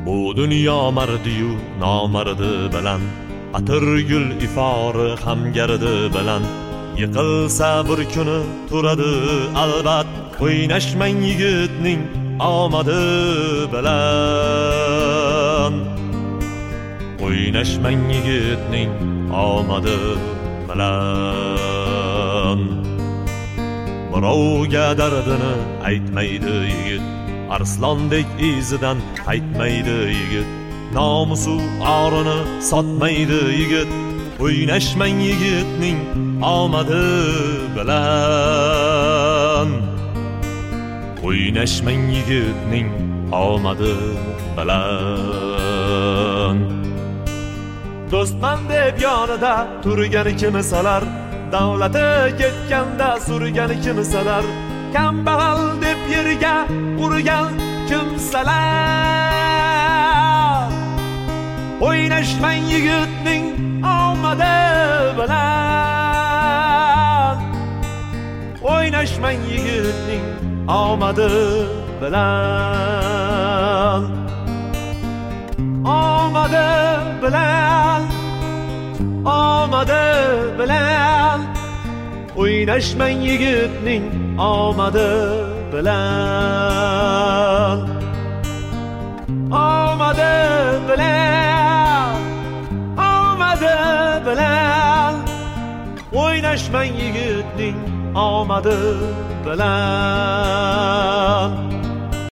Bu dunyo mardiyu nomardi bilan, atir gul ifori hamgardi bilan, yiqilsa bir kuni turadi albat. O'ynashmang yigitning omadi bilan, o'ynashmang yigitning omadi bilan. Birovga dardini aytmaydi yigit, arslondek izidan qaytmaydi yigit. Nomusu orini sotmaydi yigit, o'ynashmang yigitning omadi bilan, o'ynashmang yigitning omadi bilan. Do'stman deb yonida turgani kimsalar, davlati ketganda surgani kimsalar, kambag'al deb yerga urgan kimsalar. O'ynashmang yigitning omadi bilan, o'ynashmang yigitning omadi bilan, omadi bilan, omadi bilan. O'ynashmang yigitning omadi bilan, omadi bilan, omadi bilan. O'ynashmang yigitning omadi bilan.